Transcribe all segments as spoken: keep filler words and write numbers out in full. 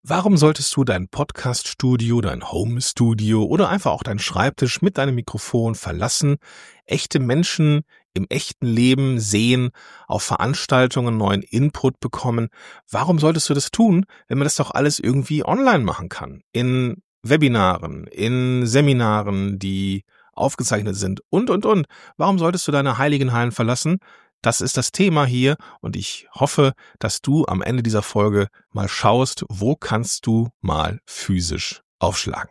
Warum solltest du dein Podcast-Studio, dein Home-Studio oder einfach auch deinen Schreibtisch mit deinem Mikrofon verlassen, echte Menschen im echten Leben sehen, auf Veranstaltungen neuen Input bekommen? Warum solltest du das tun, wenn man das doch alles irgendwie online machen kann? In Webinaren, in Seminaren, die aufgezeichnet sind und, und, und. Warum solltest du deine heiligen Hallen verlassen? Das ist das Thema hier und ich hoffe, dass du am Ende dieser Folge mal schaust, wo kannst du mal physisch aufschlagen.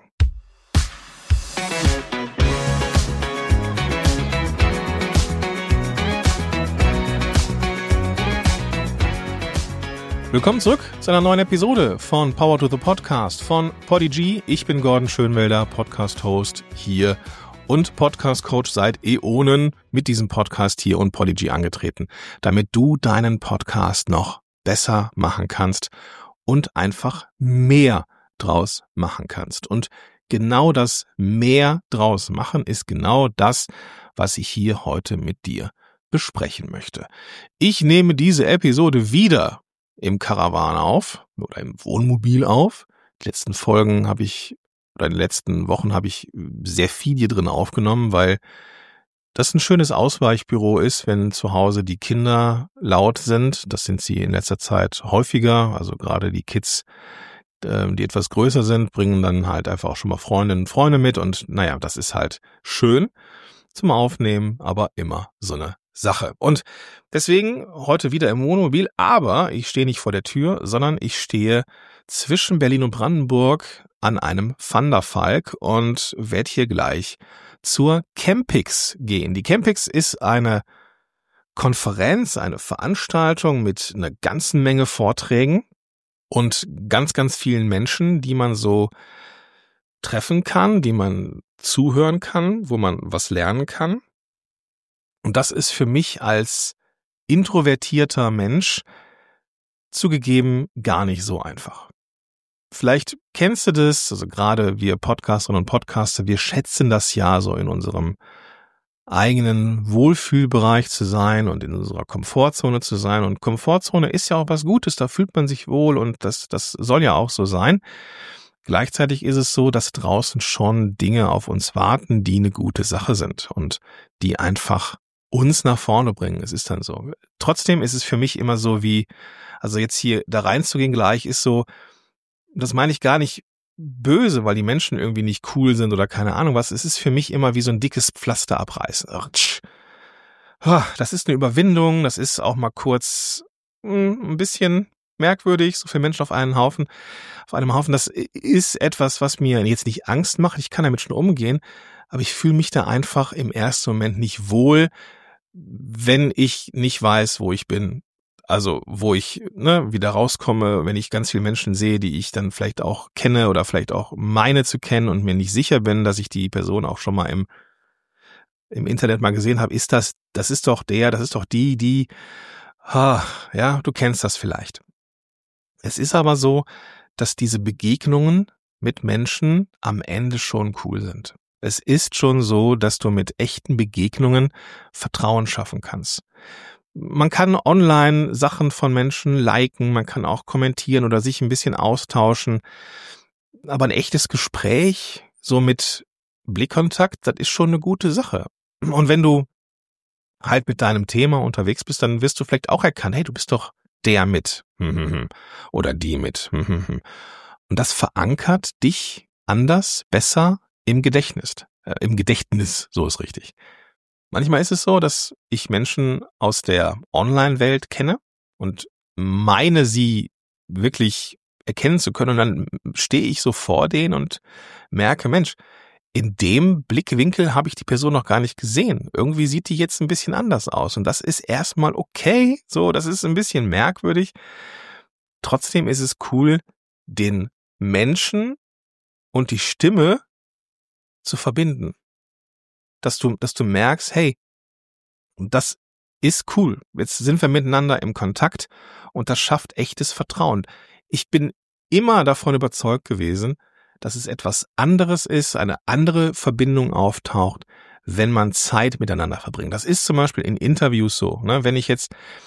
Willkommen zurück zu einer neuen Episode von Power to the Podcast von Podigy. Ich bin Gordon Schönwelder, Podcast-Host hier und Podcast-Coach seit Äonen mit diesem Podcast hier und Podigy angetreten, damit du deinen Podcast noch besser machen kannst und einfach mehr draus machen kannst. Und genau das mehr draus machen ist genau das, was ich hier heute mit dir besprechen möchte. Ich nehme diese Episode wieder im Caravan auf oder im Wohnmobil auf. Die letzten Folgen habe ich oder in den letzten Wochen habe ich sehr viel hier drin aufgenommen, weil das ein schönes Ausweichbüro ist, wenn zu Hause die Kinder laut sind. Das sind sie in letzter Zeit häufiger. Also gerade die Kids, die etwas größer sind, bringen dann halt einfach auch schon mal Freundinnen und Freunde mit. Und naja, das ist halt schön zum Aufnehmen, aber immer so eine Sache. Und deswegen heute wieder im Wohnmobil, aber ich stehe nicht vor der Tür, sondern ich stehe zwischen Berlin und Brandenburg an einem Wanderfalk und werde hier gleich zur Campix gehen. Die Campix ist eine Konferenz, eine Veranstaltung mit einer ganzen Menge Vorträgen und ganz, ganz vielen Menschen, die man so treffen kann, die man zuhören kann, wo man was lernen kann. Und das ist für mich als introvertierter Mensch zugegeben gar nicht so einfach. Vielleicht kennst du das, also gerade wir Podcasterinnen und Podcaster, wir schätzen das ja so in unserem eigenen Wohlfühlbereich zu sein und in unserer Komfortzone zu sein. Und Komfortzone ist ja auch was Gutes, da fühlt man sich wohl und das, das soll ja auch so sein. Gleichzeitig ist es so, dass draußen schon Dinge auf uns warten, die eine gute Sache sind und die einfach uns nach vorne bringen. Es ist dann so. Trotzdem ist es für mich immer so wie, also jetzt hier da reinzugehen gleich ist so, das meine ich gar nicht böse, weil die Menschen irgendwie nicht cool sind oder keine Ahnung was. Es ist für mich immer wie so ein dickes Pflaster abreißen. Das ist eine Überwindung, das ist auch mal kurz ein bisschen merkwürdig, so viele Menschen auf einen Haufen, auf einem Haufen. Das ist etwas, was mir jetzt nicht Angst macht. Ich kann damit schon umgehen, aber ich fühle mich da einfach im ersten Moment nicht wohl, wenn ich nicht weiß, wo ich bin. Also wo ich ne, wieder rauskomme, wenn ich ganz viele Menschen sehe, die ich dann vielleicht auch kenne oder vielleicht auch meine zu kennen und mir nicht sicher bin, dass ich die Person auch schon mal im im Internet mal gesehen habe, ist das, das ist doch der, das ist doch die, die, ha, ja, du kennst das vielleicht. Es ist aber so, dass diese Begegnungen mit Menschen am Ende schon cool sind. Es ist schon so, dass du mit echten Begegnungen Vertrauen schaffen kannst. Man kann online Sachen von Menschen liken, man kann auch kommentieren oder sich ein bisschen austauschen. Aber ein echtes Gespräch, so mit Blickkontakt, das ist schon eine gute Sache. Und wenn du halt mit deinem Thema unterwegs bist, dann wirst du vielleicht auch erkennen, hey, du bist doch der mit oder die mit. Und das verankert dich anders, besser im Gedächtnis. Äh, im Gedächtnis, so ist richtig. Manchmal ist es so, dass ich Menschen aus der Online-Welt kenne und meine, sie wirklich erkennen zu können. Und dann stehe ich so vor denen und merke, Mensch, in dem Blickwinkel habe ich die Person noch gar nicht gesehen. Irgendwie sieht die jetzt ein bisschen anders aus. Und das ist erstmal okay. So, das ist ein bisschen merkwürdig. Trotzdem ist es cool, den Menschen und die Stimme zu verbinden. Dass du, dass du merkst, hey, das ist cool. Jetzt sind wir miteinander im Kontakt und das schafft echtes Vertrauen. Ich bin immer davon überzeugt gewesen, dass es etwas anderes ist, eine andere Verbindung auftaucht, wenn man Zeit miteinander verbringt. Das ist zum Beispiel in Interviews so. Ne? Wenn ich jetzt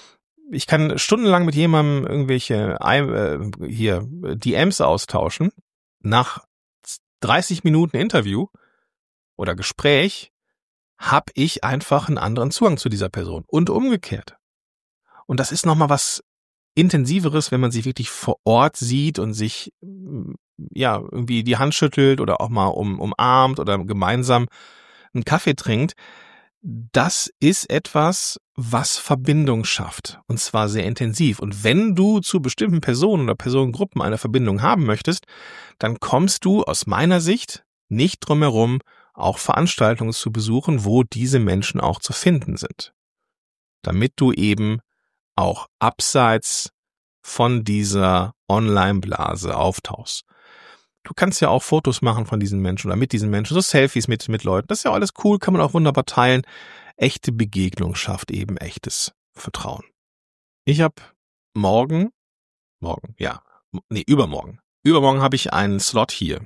ich kann stundenlang mit jemandem irgendwelche äh, hier D Ms austauschen. Nach dreißig Minuten Interview oder Gespräch habe ich einfach einen anderen Zugang zu dieser Person und umgekehrt. Und das ist nochmal was Intensiveres, wenn man sich wirklich vor Ort sieht und sich ja irgendwie die Hand schüttelt oder auch mal um, umarmt oder gemeinsam einen Kaffee trinkt. Das ist etwas, was Verbindung schafft, und zwar sehr intensiv. Und wenn du zu bestimmten Personen oder Personengruppen eine Verbindung haben möchtest, dann kommst du aus meiner Sicht nicht drum herum, auch Veranstaltungen zu besuchen, wo diese Menschen auch zu finden sind, damit du eben auch abseits von dieser Online-Blase auftauchst. Du kannst ja auch Fotos machen von diesen Menschen oder mit diesen Menschen, so Selfies mit, mit Leuten. Das ist ja alles cool, kann man auch wunderbar teilen. Echte Begegnung schafft eben echtes Vertrauen. Ich habe morgen, morgen, ja, nee, übermorgen. Übermorgen habe ich einen Slot hier.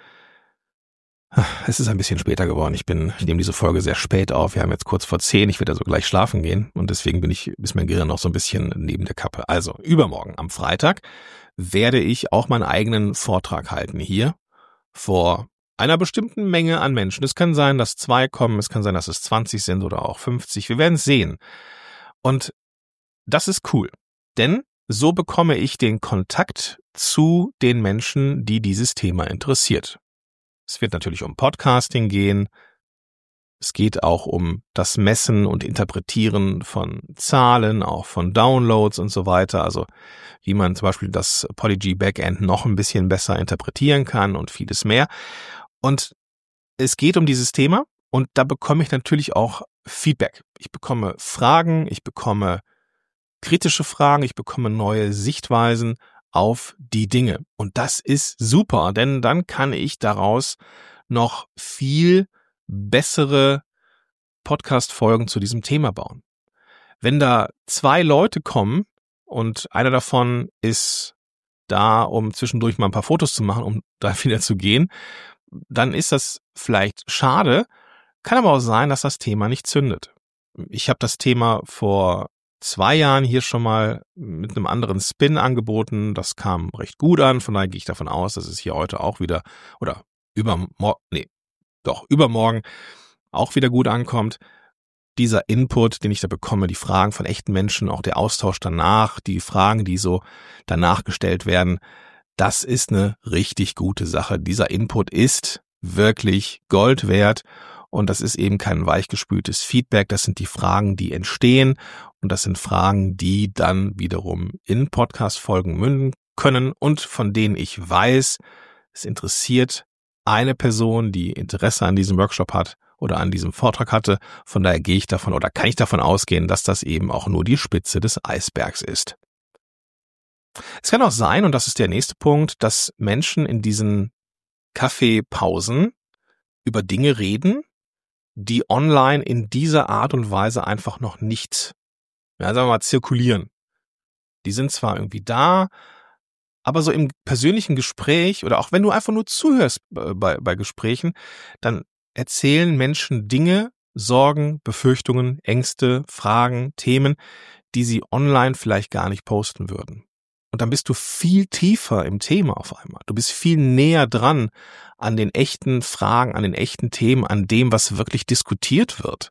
Es ist ein bisschen später geworden. Ich bin, ich nehme diese Folge sehr spät auf. Wir haben jetzt kurz vor zehn. Ich werde also gleich schlafen gehen und deswegen bin ich, ist mein Gehirn noch so ein bisschen neben der Kappe. Also übermorgen am Freitag werde ich auch meinen eigenen Vortrag halten hier vor einer bestimmten Menge an Menschen. Es kann sein, dass zwei kommen, es kann sein, dass es zwanzig sind oder auch fünfzig. Wir werden es sehen. Und das ist cool, denn so bekomme ich den Kontakt zu den Menschen, die dieses Thema interessiert. Es wird natürlich um Podcasting gehen. Es geht auch um das Messen und Interpretieren von Zahlen, auch von Downloads und so weiter. Also wie man zum Beispiel das Podigy Backend noch ein bisschen besser interpretieren kann und vieles mehr. Und es geht um dieses Thema und da bekomme ich natürlich auch Feedback. Ich bekomme Fragen, ich bekomme kritische Fragen, ich bekomme neue Sichtweisen auf die Dinge. Und das ist super, denn dann kann ich daraus noch viel bessere Podcast-Folgen zu diesem Thema bauen. Wenn da zwei Leute kommen und einer davon ist da, um zwischendurch mal ein paar Fotos zu machen, um da wieder zu gehen, dann ist das vielleicht schade, kann aber auch sein, dass das Thema nicht zündet. Ich habe das Thema vor zwei Jahren hier schon mal mit einem anderen Spin angeboten. Das kam recht gut an. Von daher gehe ich davon aus, dass es hier heute auch wieder oder übermorgen, nee, doch übermorgen auch wieder gut ankommt. Dieser Input, den ich da bekomme, die Fragen von echten Menschen, auch der Austausch danach, die Fragen, die so danach gestellt werden, das ist eine richtig gute Sache. Dieser Input ist wirklich Gold wert. Und das ist eben kein weichgespültes Feedback, das sind die Fragen, die entstehen und das sind Fragen, die dann wiederum in Podcast-Folgen münden können und von denen ich weiß, es interessiert eine Person, die Interesse an diesem Workshop hat oder an diesem Vortrag hatte. Von daher gehe ich davon oder kann ich davon ausgehen, dass das eben auch nur die Spitze des Eisbergs ist. Es kann auch sein, und das ist der nächste Punkt, dass Menschen in diesen Kaffeepausen über Dinge reden, die online in dieser Art und Weise einfach noch nicht, ja, sagen wir mal, zirkulieren. Die sind zwar irgendwie da, aber so im persönlichen Gespräch oder auch wenn du einfach nur zuhörst bei, bei Gesprächen, dann erzählen Menschen Dinge, Sorgen, Befürchtungen, Ängste, Fragen, Themen, die sie online vielleicht gar nicht posten würden. Und dann bist du viel tiefer im Thema auf einmal. Du bist viel näher dran an den echten Fragen, an den echten Themen, an dem, was wirklich diskutiert wird.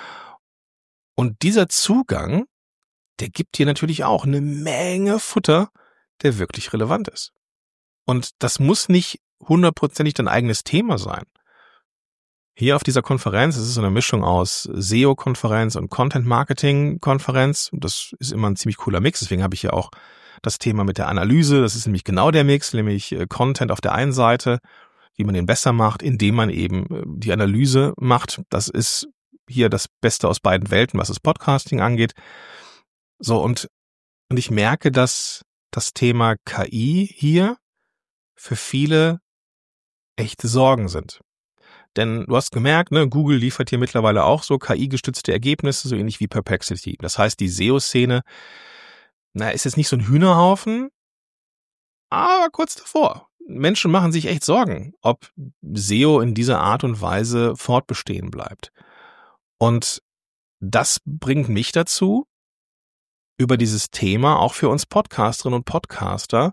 Und dieser Zugang, der gibt dir natürlich auch eine Menge Futter, der wirklich relevant ist. Und das muss nicht hundertprozentig dein eigenes Thema sein. Hier auf dieser Konferenz, es ist so eine Mischung aus S E O-Konferenz und Content-Marketing-Konferenz. Das ist immer ein ziemlich cooler Mix, deswegen habe ich ja auch das Thema mit der Analyse, das ist nämlich genau der Mix, nämlich Content auf der einen Seite, wie man den besser macht, indem man eben die Analyse macht. Das ist hier das Beste aus beiden Welten, was das Podcasting angeht. So, und, und ich merke, dass das Thema K I hier für viele echte Sorgen sind. Denn du hast gemerkt, ne, Google liefert hier mittlerweile auch so K I-gestützte Ergebnisse, so ähnlich wie Perplexity. Das heißt, die S E O-Szene, na, ist jetzt nicht so ein Hühnerhaufen, aber kurz davor. Menschen machen sich echt Sorgen, ob S E O in dieser Art und Weise fortbestehen bleibt. Und das bringt mich dazu, über dieses Thema auch für uns Podcasterinnen und Podcaster,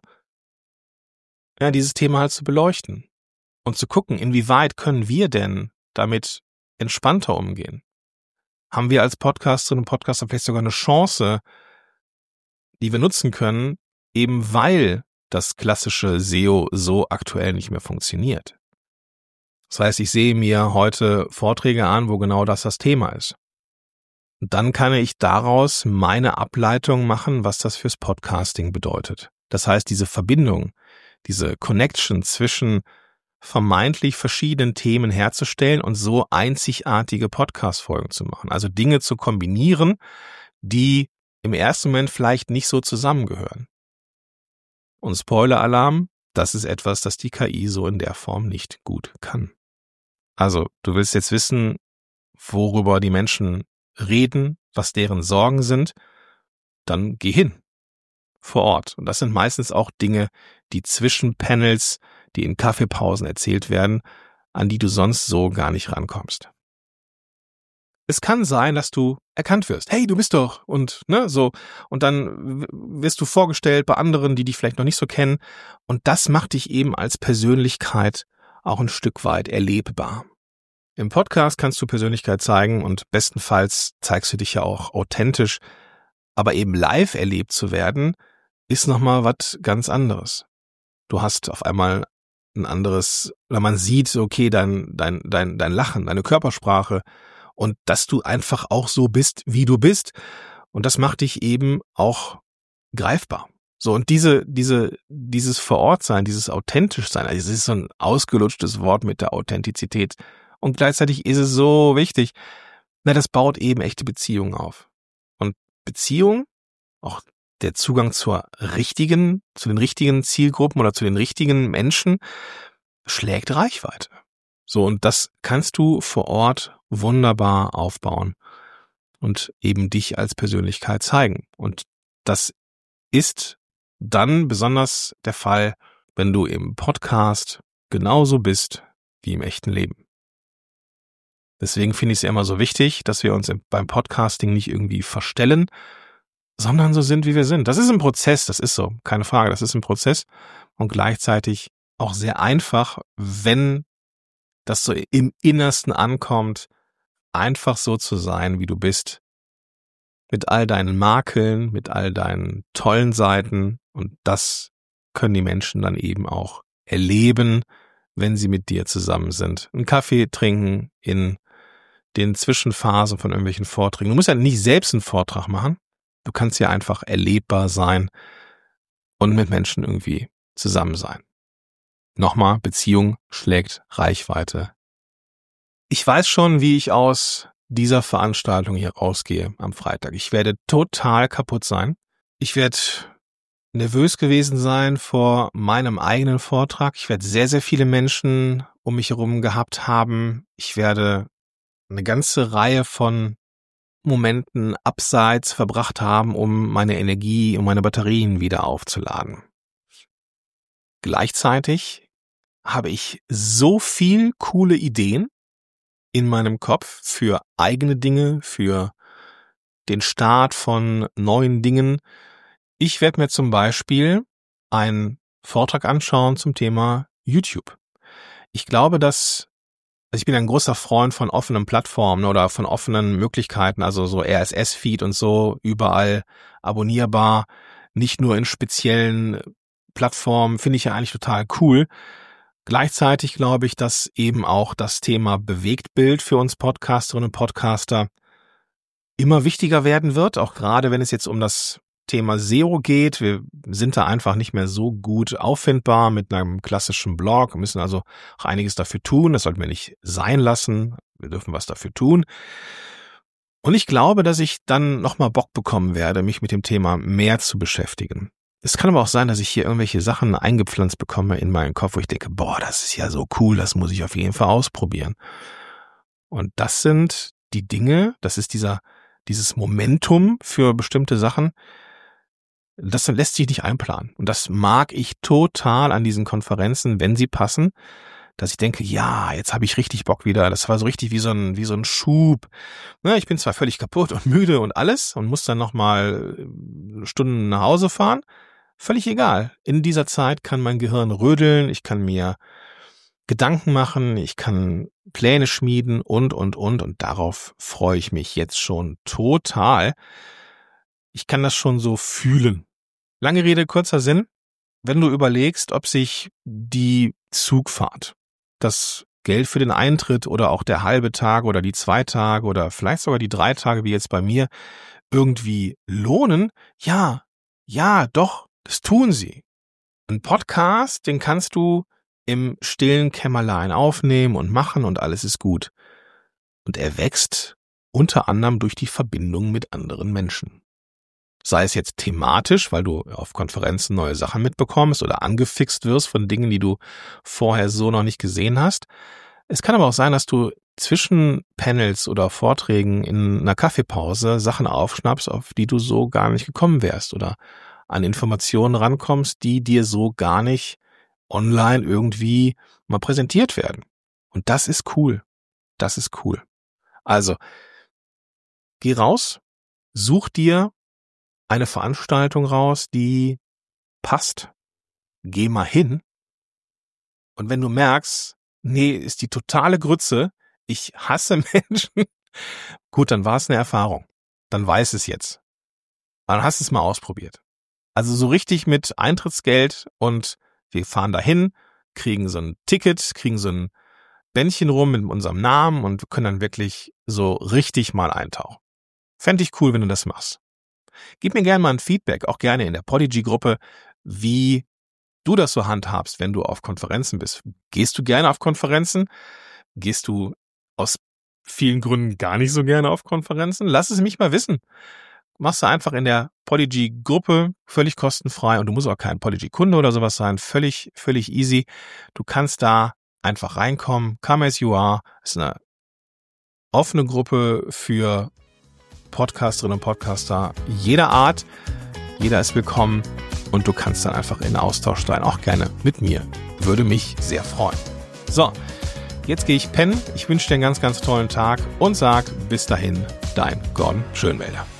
ja, dieses Thema halt zu beleuchten und zu gucken, inwieweit können wir denn damit entspannter umgehen? Haben wir als Podcasterinnen und Podcaster vielleicht sogar eine Chance, die wir nutzen können, eben weil das klassische S E O so aktuell nicht mehr funktioniert? Das heißt, ich sehe mir heute Vorträge an, wo genau das das Thema ist. Und dann kann ich daraus meine Ableitung machen, was das fürs Podcasting bedeutet. Das heißt, diese Verbindung, diese Connection zwischen vermeintlich verschiedenen Themen herzustellen und so einzigartige Podcast-Folgen zu machen. Also Dinge zu kombinieren, die im ersten Moment vielleicht nicht so zusammengehören. Und Spoiler-Alarm, das ist etwas, das die K I so in der Form nicht gut kann. Also, du willst jetzt wissen, worüber die Menschen reden, was deren Sorgen sind, dann geh hin, vor Ort. Und das sind meistens auch Dinge, die zwischen Panels, die in Kaffeepausen erzählt werden, an die du sonst so gar nicht rankommst. Es kann sein, dass du erkannt wirst. Hey, du bist doch und ne so und dann wirst du vorgestellt bei anderen, die dich vielleicht noch nicht so kennen, und das macht dich eben als Persönlichkeit auch ein Stück weit erlebbar. Im Podcast kannst du Persönlichkeit zeigen und bestenfalls zeigst du dich ja auch authentisch, aber eben live erlebt zu werden, ist nochmal was ganz anderes. Du hast auf einmal ein anderes, oder man sieht, okay, dein, dein, dein, dein Lachen, deine Körpersprache und dass du einfach auch so bist, wie du bist. Und das macht dich eben auch greifbar. So, und diese, diese, dieses Vorortsein, dieses authentisch sein, also es ist so ein ausgelutschtes Wort mit der Authentizität. Und gleichzeitig ist es so wichtig, na, das baut eben echte Beziehungen auf. Und Beziehung, auch der Zugang zur richtigen, zu den richtigen Zielgruppen oder zu den richtigen Menschen, schlägt Reichweite. So, und das kannst du vor Ort wunderbar aufbauen und eben dich als Persönlichkeit zeigen. Und das ist dann besonders der Fall, wenn du im Podcast genauso bist wie im echten Leben. Deswegen finde ich es ja immer so wichtig, dass wir uns beim Podcasting nicht irgendwie verstellen, sondern so sind, wie wir sind. Das ist ein Prozess, das ist so, keine Frage, das ist ein Prozess und gleichzeitig auch sehr einfach, wenn das so im Innersten ankommt, einfach so zu sein, wie du bist, mit all deinen Makeln, mit all deinen tollen Seiten, und das können die Menschen dann eben auch erleben, wenn sie mit dir zusammen sind. Einen Kaffee trinken in den Zwischenphasen von irgendwelchen Vorträgen. Du musst ja nicht selbst einen Vortrag machen. Du kannst ja einfach erlebbar sein und mit Menschen irgendwie zusammen sein. Nochmal, Beziehung schlägt Reichweite. Ich weiß schon, wie ich aus dieser Veranstaltung hier rausgehe am Freitag. Ich werde total kaputt sein. Ich werde nervös gewesen sein vor meinem eigenen Vortrag. Ich werde sehr, sehr viele Menschen um mich herum gehabt haben. Ich werde eine ganze Reihe von Momenten abseits verbracht haben, um meine Energie und meine Batterien wieder aufzuladen. Gleichzeitig habe ich so viel coole Ideen in meinem Kopf für eigene Dinge, für den Start von neuen Dingen. Ich werde mir zum Beispiel einen Vortrag anschauen zum Thema YouTube. Ich glaube, dass Also ich bin ein großer Freund von offenen Plattformen oder von offenen Möglichkeiten, also so R S S-Feed und so, überall abonnierbar, nicht nur in speziellen Plattformen, finde ich ja eigentlich total cool. Gleichzeitig glaube ich, dass eben auch das Thema Bewegtbild für uns Podcasterinnen und Podcaster immer wichtiger werden wird, auch gerade wenn es jetzt um das Thema S E O geht. Wir sind da einfach nicht mehr so gut auffindbar mit einem klassischen Blog. Wir müssen also auch einiges dafür tun. Das sollten wir nicht sein lassen. Wir dürfen was dafür tun. Und ich glaube, dass ich dann nochmal Bock bekommen werde, mich mit dem Thema mehr zu beschäftigen. Es kann aber auch sein, dass ich hier irgendwelche Sachen eingepflanzt bekomme in meinen Kopf, wo ich denke, boah, das ist ja so cool, das muss ich auf jeden Fall ausprobieren. Und das sind die Dinge, das ist dieser, dieses Momentum für bestimmte Sachen, das lässt sich nicht einplanen. Und das mag ich total an diesen Konferenzen, wenn sie passen, dass ich denke, ja, jetzt habe ich richtig Bock wieder. Das war so richtig wie so ein, wie so ein Schub. Ja, ich bin zwar völlig kaputt und müde und alles und muss dann nochmal Stunden nach Hause fahren. Völlig egal. In dieser Zeit kann mein Gehirn rödeln, ich kann mir Gedanken machen, ich kann Pläne schmieden und, und, und. Und darauf freue ich mich jetzt schon total. Ich kann das schon so fühlen. Lange Rede, kurzer Sinn. Wenn du überlegst, ob sich die Zugfahrt, das Geld für den Eintritt oder auch der halbe Tag oder die zwei Tage oder vielleicht sogar die drei Tage, wie jetzt bei mir, irgendwie lohnen, ja, ja, doch. Das tun sie. Ein Podcast, den kannst du im stillen Kämmerlein aufnehmen und machen und alles ist gut. Und er wächst unter anderem durch die Verbindung mit anderen Menschen. Sei es jetzt thematisch, weil du auf Konferenzen neue Sachen mitbekommst oder angefixt wirst von Dingen, die du vorher so noch nicht gesehen hast. Es kann aber auch sein, dass du zwischen Panels oder Vorträgen in einer Kaffeepause Sachen aufschnappst, auf die du so gar nicht gekommen wärst oder an Informationen rankommst, die dir so gar nicht online irgendwie mal präsentiert werden. Und das ist cool. Das ist cool. Also, geh raus, such dir eine Veranstaltung raus, die passt. Geh mal hin. Und wenn du merkst, nee, ist die totale Grütze, ich hasse Menschen, gut, dann war es eine Erfahrung. Dann weiß es jetzt. Dann hast du es mal ausprobiert. Also so richtig mit Eintrittsgeld und wir fahren dahin, kriegen so ein Ticket, kriegen so ein Bändchen rum mit unserem Namen und können dann wirklich so richtig mal eintauchen. Fände ich cool, wenn du das machst. Gib mir gerne mal ein Feedback, auch gerne in der Podigy-Gruppe, wie du das so handhabst, wenn du auf Konferenzen bist. Gehst du gerne auf Konferenzen? Gehst du aus vielen Gründen gar nicht so gerne auf Konferenzen? Lass es mich mal wissen. Machst du einfach in der Podigy-Gruppe, völlig kostenfrei und du musst auch kein Podigy-Kunde oder sowas sein, völlig, völlig easy. Du kannst da einfach reinkommen, come as you are. Das ist eine offene Gruppe für Podcasterinnen und Podcaster jeder Art. Jeder ist willkommen und du kannst dann einfach in Austausch sein, auch gerne mit mir. Würde mich sehr freuen. So, jetzt gehe ich pennen. Ich wünsche dir einen ganz, ganz tollen Tag und sag bis dahin, dein Gordon Schönwälder.